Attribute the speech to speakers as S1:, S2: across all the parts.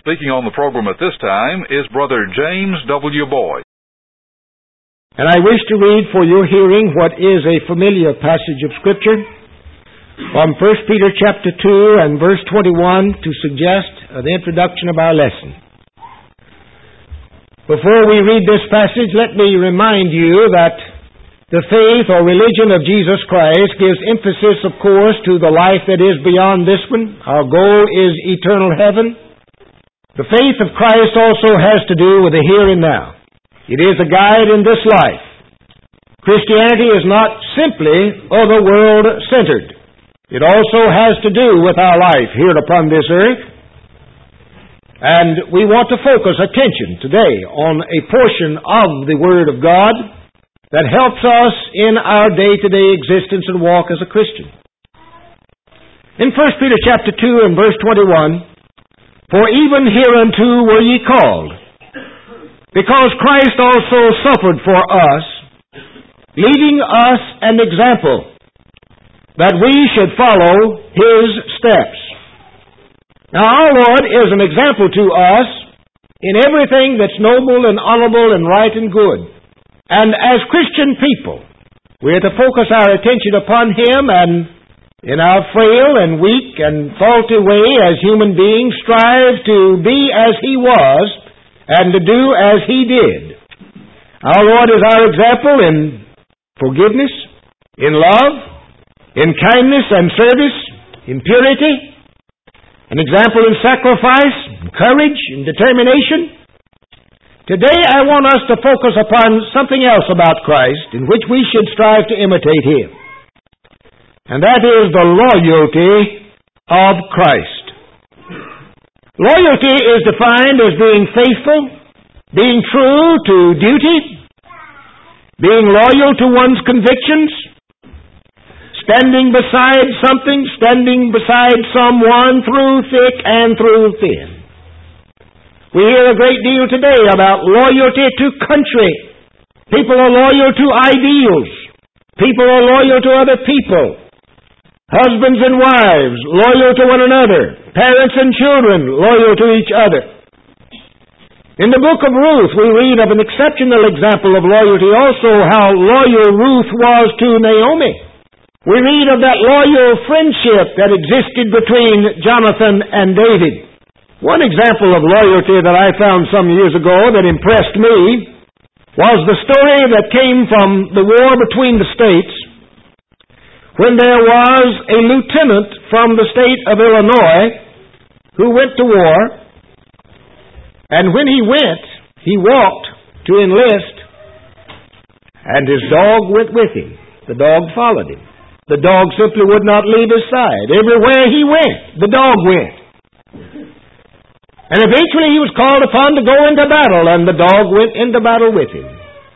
S1: Speaking on the program at this time is Brother James W. Boyd.
S2: And I wish to read for your hearing what is a familiar passage of Scripture from 1 Peter chapter 2 and verse 21 to suggest the introduction of our lesson. Before we read this passage, let me remind you that the faith or religion of Jesus Christ gives emphasis, of course, to the life that is beyond this one. Our goal is eternal heaven. The faith of Christ also has to do with the here and now. It is a guide in this life. Christianity is not simply other-world-centered. It also has to do with our life here upon this earth. And we want to focus attention today on a portion of the Word of God that helps us in our day-to-day existence and walk as a Christian. In 1 Peter chapter 2 and verse 21, "For even hereunto were ye called, because Christ also suffered for us, leaving us an example, that we should follow His steps." Now our Lord is an example to us in everything that's noble and honorable and right and good. And as Christian people, we are to focus our attention upon Him, and in our frail and weak and faulty way as human beings strive to be as He was and to do as He did. Our Lord is our example in forgiveness, in love, in kindness and service, in purity, an example in sacrifice, in courage, in determination. Today I want us to focus upon something else about Christ in which we should strive to imitate Him. And that is the loyalty of Christ. Loyalty is defined as being faithful, being true to duty, being loyal to one's convictions, standing beside something, standing beside someone through thick and through thin. We hear a great deal today about loyalty to country. People are loyal to ideals. People are loyal to other people. Husbands and wives, loyal to one another. Parents and children, loyal to each other. In the book of Ruth, we read of an exceptional example of loyalty also, how loyal Ruth was to Naomi. We read of that loyal friendship that existed between Jonathan and David. One example of loyalty that I found some years ago that impressed me was the story that came from the war between the states, when there was a lieutenant from the state of Illinois who went to war, and when he went, he walked to enlist, and his dog went with him. The dog followed him. The dog simply would not leave his side. Everywhere he went, the dog went. And eventually he was called upon to go into battle, and the dog went into battle with him.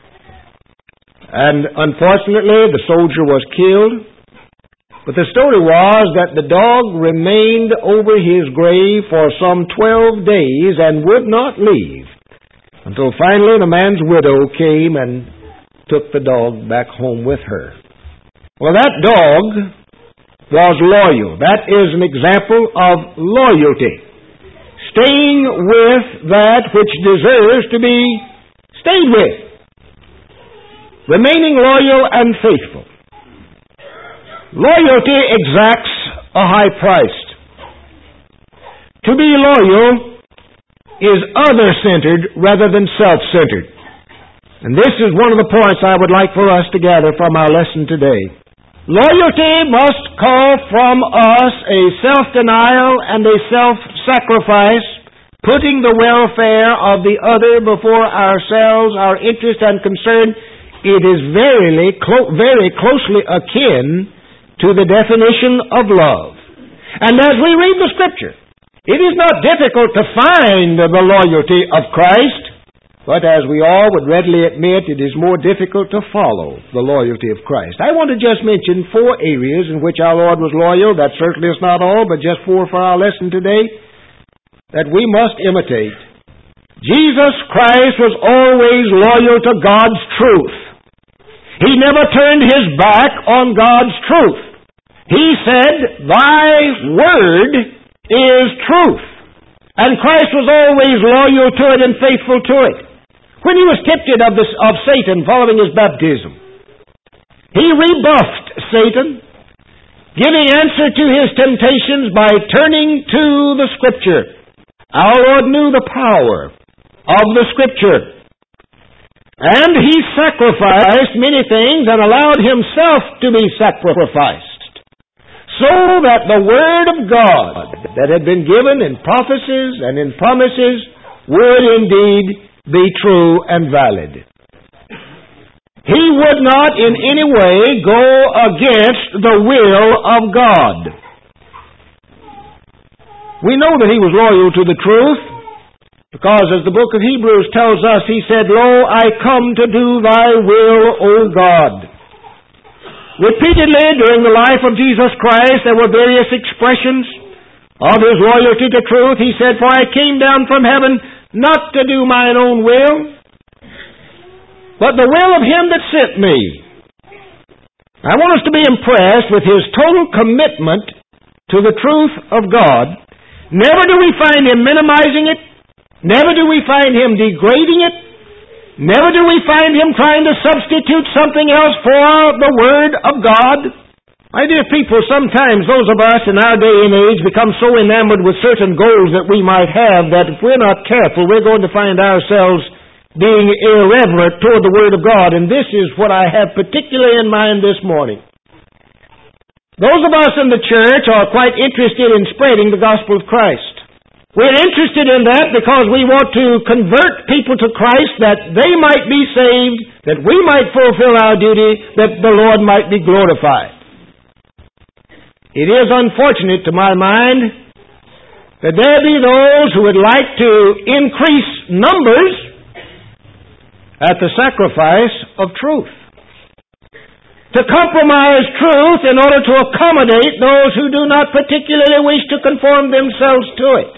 S2: And unfortunately, the soldier was killed. But the story was that the dog remained over his grave for some 12 days and would not leave, until finally the man's widow came and took the dog back home with her. Well, that dog was loyal. That is an example of loyalty. Staying with that which deserves to be stayed with. Remaining loyal and faithful. Loyalty exacts a high price. To be loyal is other-centered rather than self-centered. And this is one of the points I would like for us to gather from our lesson today. Loyalty must call from us a self-denial and a self-sacrifice, putting the welfare of the other before ourselves, our interest and concern. It is very closely akin to the definition of love. And as we read the Scripture, it is not difficult to find the loyalty of Christ, but as we all would readily admit, it is more difficult to follow the loyalty of Christ. I want to just mention 4 areas in which our Lord was loyal. That certainly is not all, but just 4 for our lesson today that we must imitate. Jesus Christ was always loyal to God's truth. He never turned His back on God's truth. He said, "Thy word is truth." And Christ was always loyal to it and faithful to it. When he was tempted of Satan following his baptism, he rebuffed Satan, giving answer to his temptations by turning to the Scripture. Our Lord knew the power of the Scripture. And he sacrificed many things and allowed himself to be sacrificed, so that the Word of God that had been given in prophecies and in promises would indeed be true and valid. He would not in any way go against the will of God. We know that he was loyal to the truth, because as the book of Hebrews tells us, he said, "Lo, I come to do thy will, O God." Repeatedly during the life of Jesus Christ, there were various expressions of his loyalty to truth. He said, "For I came down from heaven not to do mine own will, but the will of him that sent me." I want us to be impressed with his total commitment to the truth of God. Never do we find him minimizing it. Never do we find him degrading it. Never do we find him trying to substitute something else for the Word of God. My dear people, sometimes those of us in our day and age become so enamored with certain goals that we might have that if we're not careful, we're going to find ourselves being irreverent toward the Word of God. And this is what I have particularly in mind this morning. Those of us in the church are quite interested in spreading the gospel of Christ. We're interested in that because we want to convert people to Christ, that they might be saved, that we might fulfill our duty, that the Lord might be glorified. It is unfortunate to my mind that there be those who would like to increase numbers at the sacrifice of truth, to compromise truth in order to accommodate those who do not particularly wish to conform themselves to it,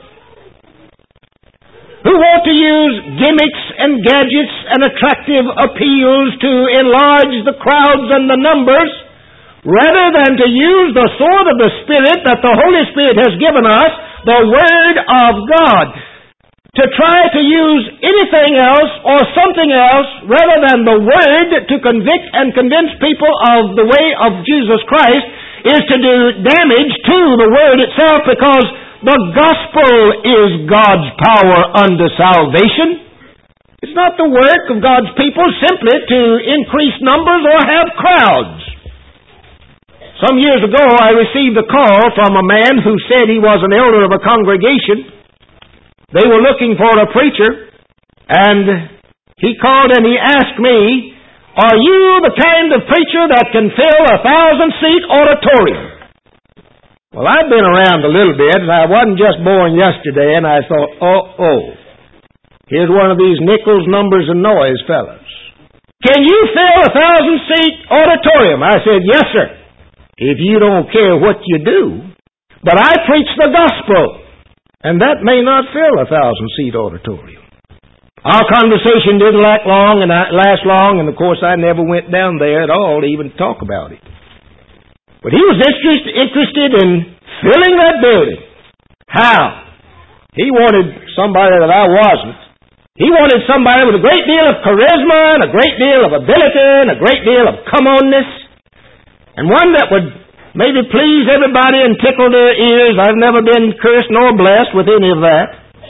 S2: who want to use gimmicks and gadgets and attractive appeals to enlarge the crowds and the numbers, rather than to use the sword of the Spirit that the Holy Spirit has given us, the Word of God. To try to use anything else or something else rather than the Word to convict and convince people of the way of Jesus Christ is to do damage to the Word itself, because the gospel is God's power unto salvation. It's not the work of God's people simply to increase numbers or have crowds. Some years ago, I received a call from a man who said he was an elder of a congregation. They were looking for a preacher, and he called and he asked me, "Are you the kind of preacher that can fill a 1,000-seat auditorium?" Well, I've been around a little bit, and I wasn't just born yesterday, and I thought, here's one of these nickels, numbers, and noise fellas. "Can you fill a 1,000-seat auditorium?" I said, "Yes, sir, if you don't care what you do. But I preach the gospel, and that may not fill a 1,000-seat auditorium." Our conversation didn't last long, and of course I never went down there at all to even talk about it. But he was interested in filling that building. How? He wanted somebody that I wasn't. He wanted somebody with a great deal of charisma and a great deal of ability and a great deal of come-onness, and one that would maybe please everybody and tickle their ears. I've never been cursed nor blessed with any of that.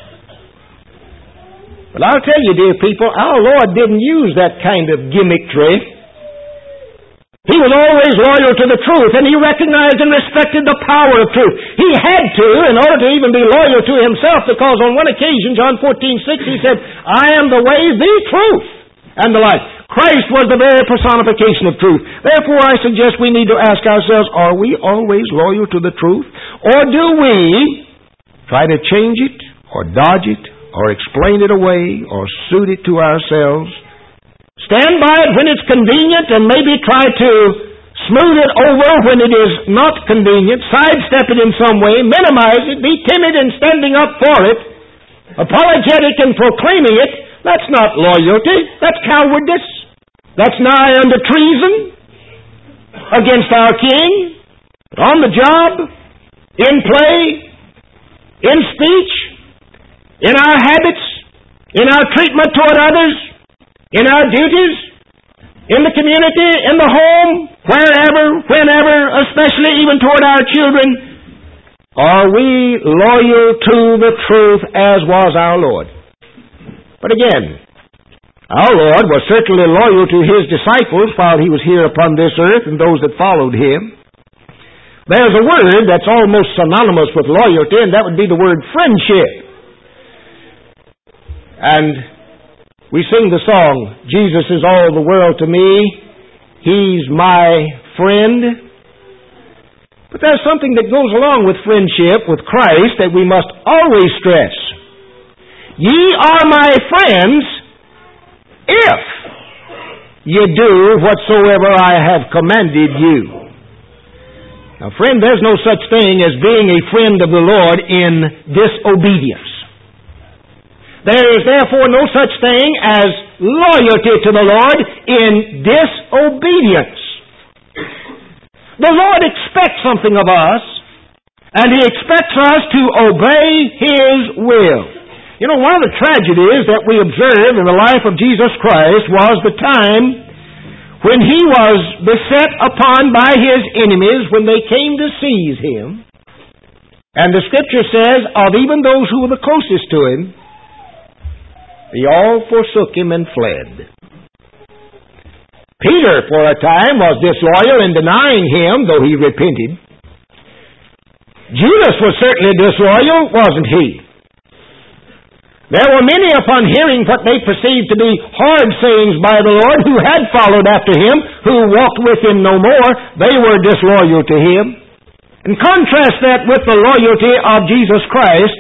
S2: But I'll tell you, dear people, our Lord didn't use that kind of gimmickry. He was always loyal to the truth, and he recognized and respected the power of truth. He had to, in order to even be loyal to himself, because on one occasion, John 14:6, he said, "I am the way, the truth, and the life." Christ was the very personification of truth. Therefore, I suggest we need to ask ourselves, are we always loyal to the truth? Or do we try to change it, or dodge it, or explain it away, or suit it to ourselves? Stand by it when it's convenient, and maybe try to smooth it over when it is not convenient, sidestep it in some way, minimize it, be timid in standing up for it, apologetic in proclaiming it. That's not loyalty. That's cowardice. That's nigh unto treason against our King. But on the job, in play, in speech, in our habits, in our treatment toward others, in our duties, in the community, in the home, wherever, whenever, especially even toward our children, are we loyal to the truth as was our Lord? But again, our Lord was certainly loyal to His disciples while He was here upon this earth and those that followed Him. There's a word that's almost synonymous with loyalty, and that would be the word friendship. And we sing the song, Jesus is all the world to me, He's my friend. But there's something that goes along with friendship with Christ that we must always stress. Ye are my friends if ye do whatsoever I have commanded you. Now, friend, there's no such thing as being a friend of the Lord in disobedience. There is therefore no such thing as loyalty to the Lord in disobedience. The Lord expects something of us, and He expects us to obey His will. You know, one of the tragedies that we observe in the life of Jesus Christ was the time when He was beset upon by His enemies when they came to seize Him. And the Scripture says, of even those who were the closest to Him, they all forsook Him and fled. Peter, for a time, was disloyal in denying Him, though he repented. Judas was certainly disloyal, wasn't he? There were many upon hearing what they perceived to be hard sayings by the Lord who had followed after Him, who walked with Him no more. They were disloyal to Him. And contrast that with the loyalty of Jesus Christ.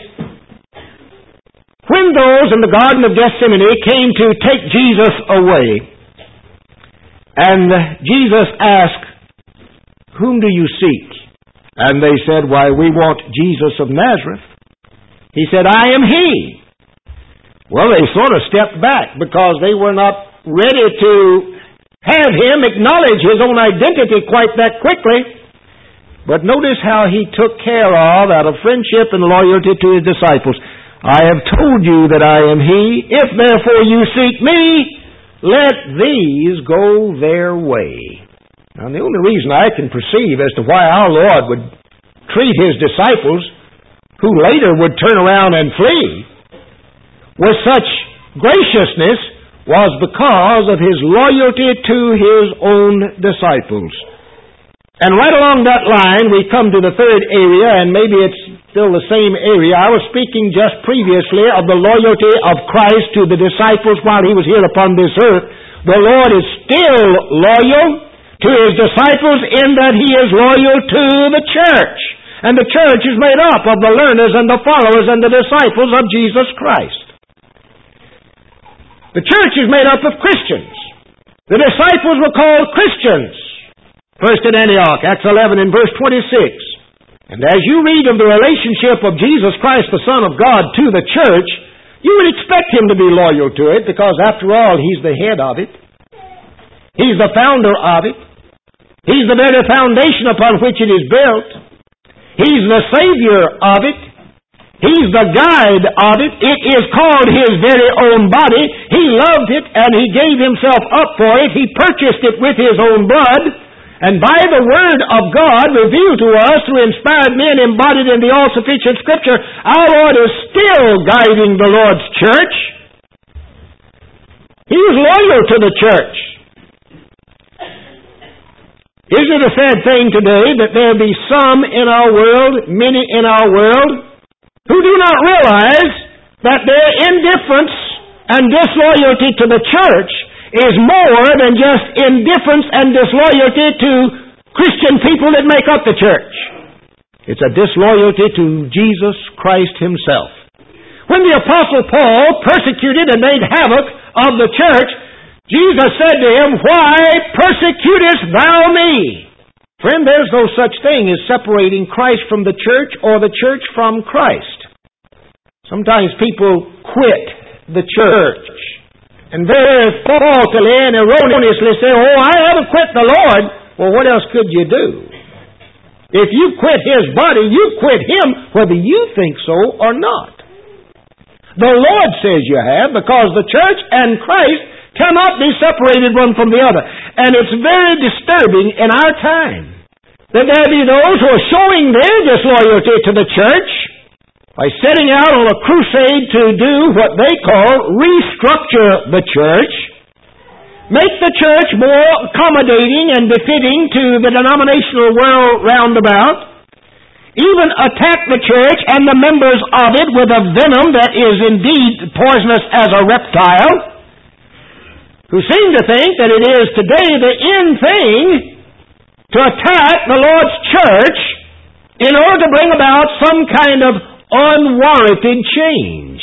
S2: When those in the Garden of Gethsemane came to take Jesus away, and Jesus asked, whom do you seek? And they said, why, we want Jesus of Nazareth. He said, I am He. Well, they sort of stepped back because they were not ready to have Him acknowledge His own identity quite that quickly. But notice how He took care of, out of friendship and loyalty to His disciples, I have told you that I am He. If therefore you seek Me, let these go their way. Now, the only reason I can perceive as to why our Lord would treat His disciples, who later would turn around and flee, with such graciousness was because of His loyalty to His own disciples. And right along that line, we come to the third area, and maybe it's still the same area. I was speaking just previously of the loyalty of Christ to the disciples while He was here upon this earth. The Lord is still loyal to His disciples in that He is loyal to the church. And the church is made up of the learners and the followers and the disciples of Jesus Christ. The church is made up of Christians. The disciples were called Christians. First at Antioch, Acts 11 and verse 26. And as you read of the relationship of Jesus Christ, the Son of God, to the church, you would expect Him to be loyal to it because, after all, He's the head of it. He's the founder of it. He's the very foundation upon which it is built. He's the Savior of it. He's the guide of it. It is called His very own body. He loved it and He gave Himself up for it. He purchased it with His own blood. And by the Word of God revealed to us through inspired men embodied in the all-sufficient Scripture, our Lord is still guiding the Lord's church. He is loyal to the church. Is it a sad thing today that there be some in our world, many in our world, who do not realize that their indifference and disloyalty to the church is more than just indifference and disloyalty to Christian people that make up the church. It's a disloyalty to Jesus Christ Himself. When the Apostle Paul persecuted and made havoc of the church, Jesus said to him, why persecutest thou me? Friend, there's no such thing as separating Christ from the church or the church from Christ. Sometimes people quit the church and very faultily and erroneously say, oh, I haven't quit the Lord. Well, what else could you do? If you quit His body, you quit Him, whether you think so or not. The Lord says you have, because the church and Christ cannot be separated one from the other. And it's very disturbing in our time that there be those who are showing their disloyalty to the church by setting out on a crusade to do what they call restructure the church, make the church more accommodating and befitting to the denominational world round about, even attack the church and the members of it with a venom that is indeed poisonous as a reptile, who seem to think that it is today the end thing to attack the Lord's church in order to bring about some kind of unwarranted change.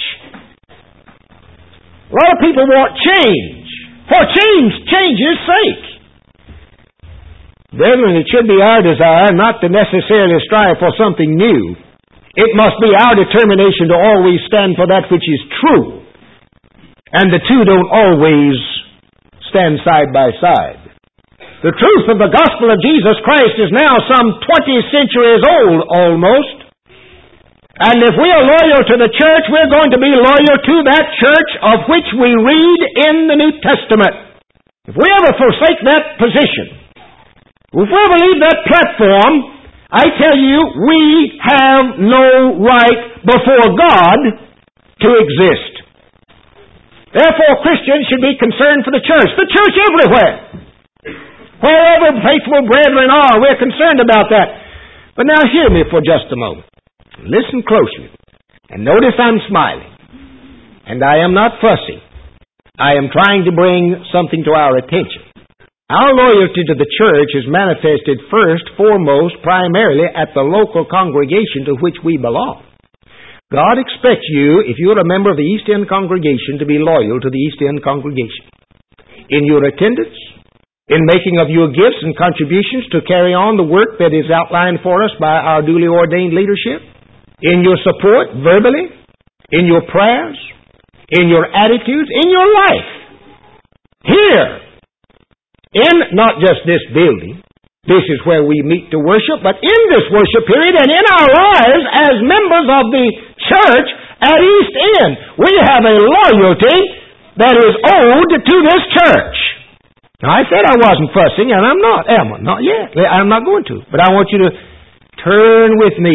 S2: A lot of people want change for change's sake. Brethren, it should be our desire not to necessarily strive for something new. It must be our determination to always stand for that which is true. And the two don't always stand side by side. The truth of the gospel of Jesus Christ is now some 20 centuries old almost. And if we are loyal to the church, we're going to be loyal to that church of which we read in the New Testament. If we ever forsake that position, if we ever leave that platform, I tell you, we have no right before God to exist. Therefore, Christians should be concerned for the church everywhere. Wherever faithful brethren are, we're concerned about that. But now hear me for just a moment. Listen closely. And notice I'm smiling. And I am not fussy. I am trying to bring something to our attention. Our loyalty to the church is manifested first, foremost, primarily at the local congregation to which we belong. God expects you, if you're a member of the East End congregation, to be loyal to the East End congregation. In your attendance, in making of your gifts and contributions to carry on the work that is outlined for us by our duly ordained leadership, in your support verbally, in your prayers, in your attitudes, in your life. Here, in not just this building, this is where we meet to worship, but in this worship period and in our lives as members of the church at East End, we have a loyalty that is owed to this church. Now, I said I wasn't fussing, and I'm not, am I? Not yet. I'm not going to. But I want you to turn with me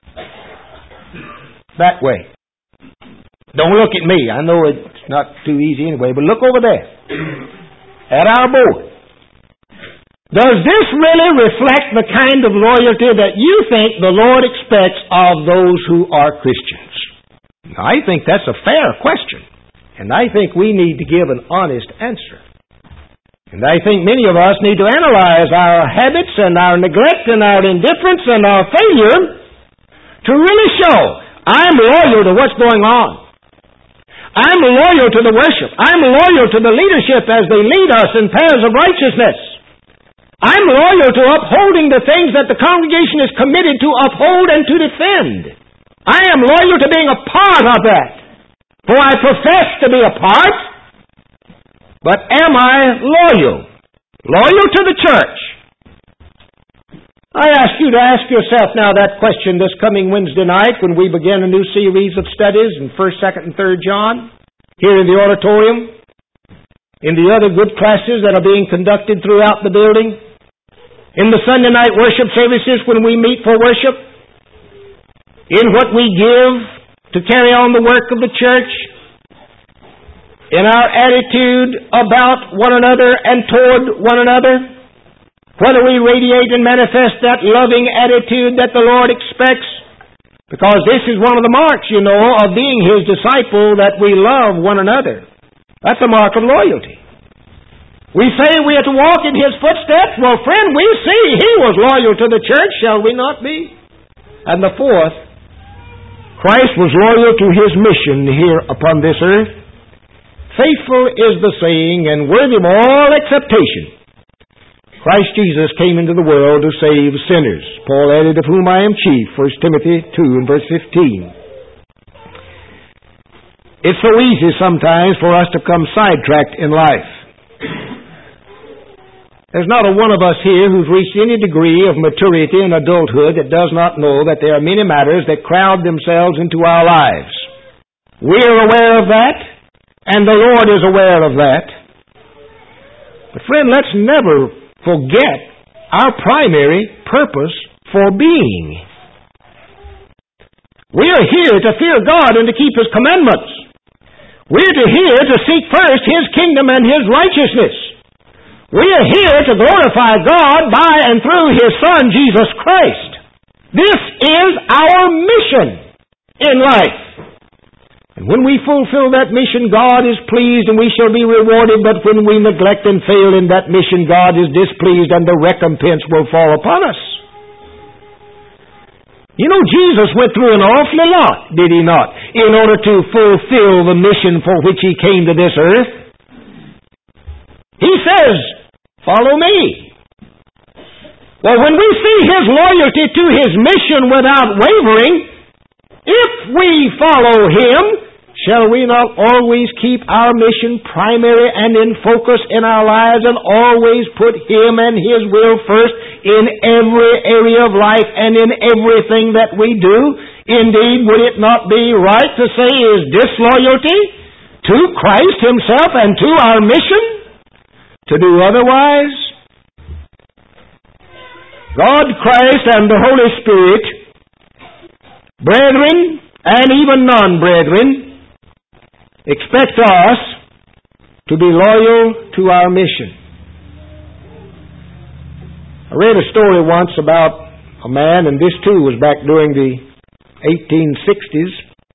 S2: that way. Don't look at me. I know it's not too easy anyway, but look over there at our board. Does this really reflect the kind of loyalty that you think the Lord expects of those who are Christians? Now, I think that's a fair question, and I think we need to give an honest answer. And I think many of us need to analyze our habits and our neglect and our indifference and our failure to really show I'm loyal to what's going on. I'm loyal to the worship. I'm loyal to the leadership as they lead us in paths of righteousness. I'm loyal to upholding the things that the congregation is committed to uphold and to defend. I am loyal to being a part of that. For I profess to be a part, but am I loyal? Loyal to the church. I ask you to ask yourself now that question this coming Wednesday night when we begin a new series of studies in 1st, 2nd, and 3rd John, here in the auditorium, in the other good classes that are being conducted throughout the building, in the Sunday night worship services when we meet for worship, in what we give to carry on the work of the church, in our attitude about one another and toward one another, whether we radiate and manifest that loving attitude that the Lord expects, because this is one of the marks, you know, of being His disciple, that we love one another. That's a mark of loyalty. We say we are to walk in His footsteps. Well, friend, we see He was loyal to the church, shall we not be? And the fourth, Christ was loyal to His mission here upon this earth. Faithful is the saying, and worthy of all acceptation. Christ Jesus came into the world to save sinners. Paul added, of whom I am chief, 1 Timothy 2 and verse 15. It's so easy sometimes for us to become sidetracked in life. There's not a one of us here who's reached any degree of maturity and adulthood that does not know that there are many matters that crowd themselves into our lives. We're aware of that, and the Lord is aware of that. But friend, let's never forget our primary purpose for being. We are here to fear God and to keep His commandments. We're here to seek first His kingdom and His righteousness. We are here to glorify God by and through His Son, Jesus Christ. This is our mission in life. And when we fulfill that mission, God is pleased and we shall be rewarded. But when we neglect and fail in that mission, God is displeased and the recompense will fall upon us. You know, Jesus went through an awful lot, did He not, in order to fulfill the mission for which He came to this earth? He says, "Follow me." Well, when we see His loyalty to His mission without wavering, if we follow Him, shall we not always keep our mission primary and in focus in our lives and always put Him and His will first in every area of life and in everything that we do? Indeed, would it not be right to say is disloyalty to Christ Himself and to our mission to do otherwise? God, Christ, and the Holy Spirit, brethren and even non-brethren, expect us to be loyal to our mission. I read a story once about a man, and this too was back during the 1860s.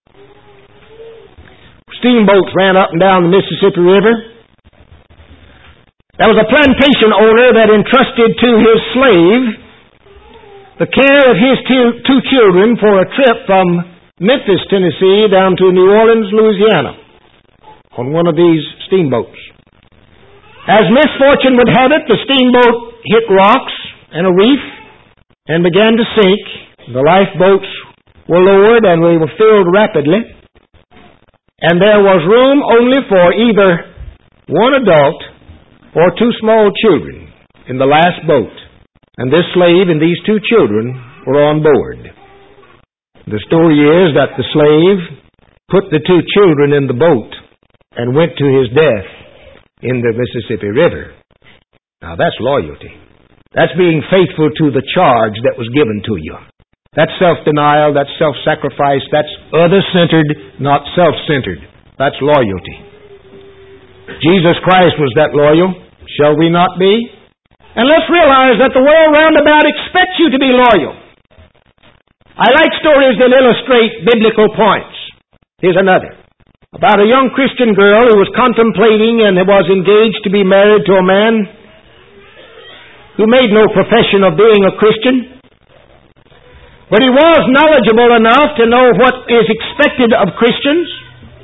S2: Steamboats ran up and down the Mississippi River. There was a plantation owner that entrusted to his slave the care of his two children for a trip from Memphis, Tennessee, down to New Orleans, Louisiana, on one of these steamboats. As misfortune would have it, the steamboat hit rocks and a reef and began to sink. The lifeboats were lowered and they were filled rapidly. And there was room only for either one adult or two small children in the last boat. And this slave and these two children were on board. The story is that the slave put the two children in the boat and went to his death in the Mississippi River. Now that's loyalty. That's being faithful to the charge that was given to you. That's self-denial, that's self-sacrifice, that's other-centered, not self-centered. That's loyalty. Jesus Christ was that loyal. Shall we not be? And let's realize that the world round about expects you to be loyal. I like stories that illustrate biblical points. Here's another. About a young Christian girl who was contemplating and was engaged to be married to a man who made no profession of being a Christian. But he was knowledgeable enough to know what is expected of Christians.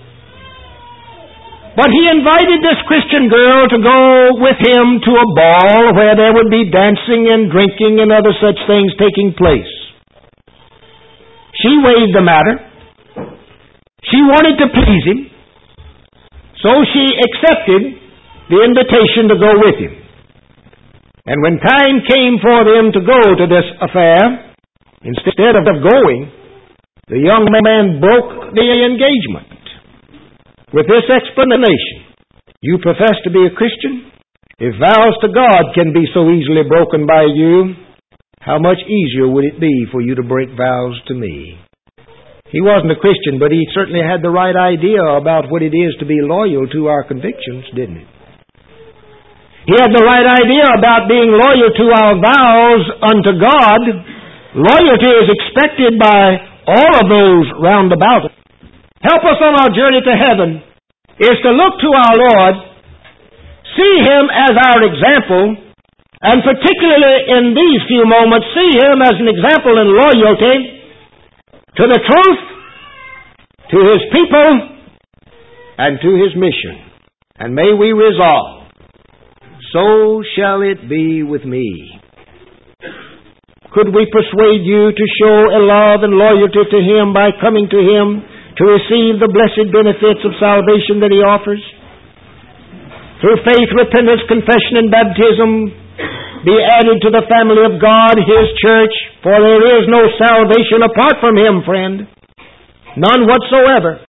S2: But he invited this Christian girl to go with him to a ball where there would be dancing and drinking and other such things taking place. She weighed the matter. She wanted to please him, so she accepted the invitation to go with him. And when time came for them to go to this affair, instead of going, the young man broke the engagement with this explanation: "You profess to be a Christian? If vows to God can be so easily broken by you, how much easier would it be for you to break vows to me?" He wasn't a Christian, but he certainly had the right idea about what it is to be loyal to our convictions, didn't he? He had the right idea about being loyal to our vows unto God. Loyalty is expected by all of those round about us. Help us on our journey to heaven is to look to our Lord, see Him as our example, and particularly in these few moments, see Him as an example in loyalty to the truth, to His people, and to His mission. And may we resolve, so shall it be with me. Could we persuade you to show a love and loyalty to Him by coming to Him to receive the blessed benefits of salvation that He offers? Through faith, repentance, confession, and baptism, be added to the family of God, His church, for there is no salvation apart from Him, friend. None whatsoever.